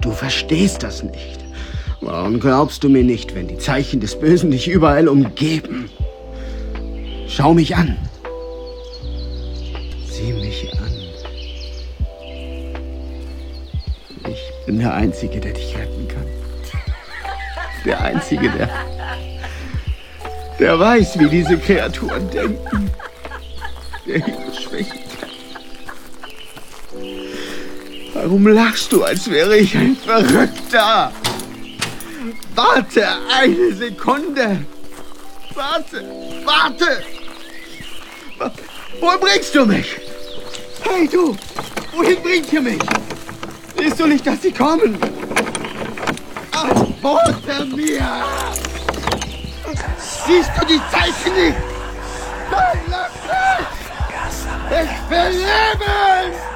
Du verstehst das nicht. Warum glaubst du mir nicht, wenn die Zeichen des Bösen dich überall umgeben? Schau mich an. Sieh mich an. Ich bin der Einzige, der dich retten kann. Der Einzige, der weiß, wie diese Kreaturen denken. Der ihre Schwächen kennt. Warum lachst du, als wäre ich ein Verrückter? Warte eine Sekunde. Warte. Wohin bringst du mich? Hey du, wohin bringt ihr mich? Siehst du nicht, dass sie kommen? Antworte mir! Siehst du die Zeichen nicht? Nein, lass mich! Ich will leben!